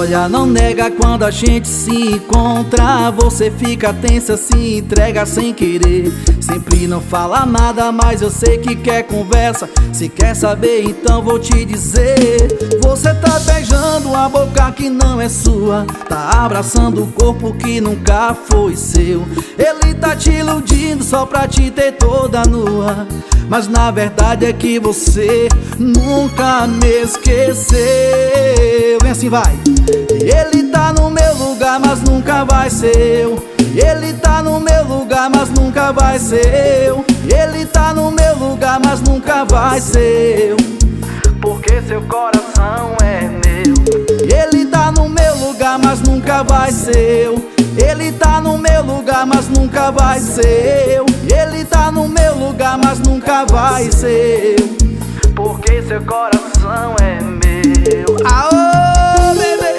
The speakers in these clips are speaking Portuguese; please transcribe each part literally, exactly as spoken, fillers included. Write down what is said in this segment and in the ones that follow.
olhar não nega quando a gente se encontra. Você fica tensa, se entrega sem querer. Sempre não fala nada, mas eu sei que quer conversa. Se quer saber, então vou te dizer. Você tá beijando a boca que não é sua, tá abraçando o corpo que nunca foi seu. Ele tá te iludindo só pra te ter toda nua, mas na verdade é que você nunca me esqueceu. Vem assim, vai. Ele tá no meu lugar, mas nunca vai ser eu. Ele tá no meu lugar, mas nunca vai ser eu. Ele tá no meu lugar, mas nunca vai ser eu, porque seu coração é meu. Ele tá no meu lugar, mas nunca vai ser eu. Ele tá no meu lugar, mas nunca vai ser eu. Ele tá no meu lugar, mas nunca vai ser eu, porque seu coração é meu. Aô, bebê!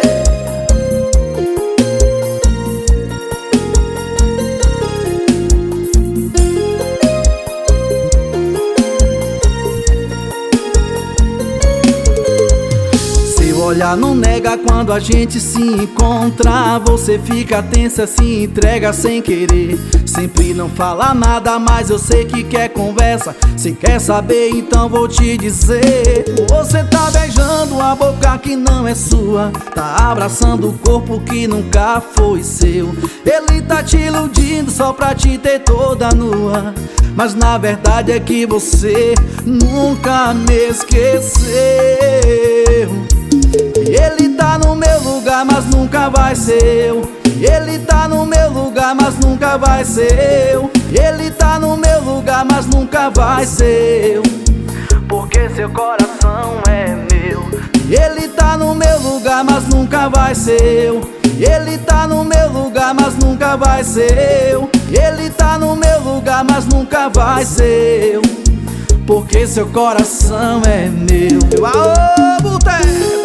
Olhar não nega quando a gente se encontra. Você fica tensa, se entrega sem querer. Sempre não fala nada, mas eu sei que quer conversa. Se quer saber, então vou te dizer. Você tá beijando a boca que não é sua, tá abraçando o corpo que nunca foi seu. Ele tá te iludindo só pra te ter toda nua, mas na verdade é que você nunca me esqueceu. Ele tá no meu lugar, mas nunca vai ser eu. Ele tá no meu lugar, mas nunca vai ser eu. Ele tá no meu lugar, mas nunca vai ser eu, porque seu coração é meu. Ele tá no meu lugar, mas nunca vai ser eu. Ele tá no meu lugar, mas nunca vai ser eu. Ele tá no meu lugar, mas nunca vai ser eu, porque seu coração é meu. Aô, boteco!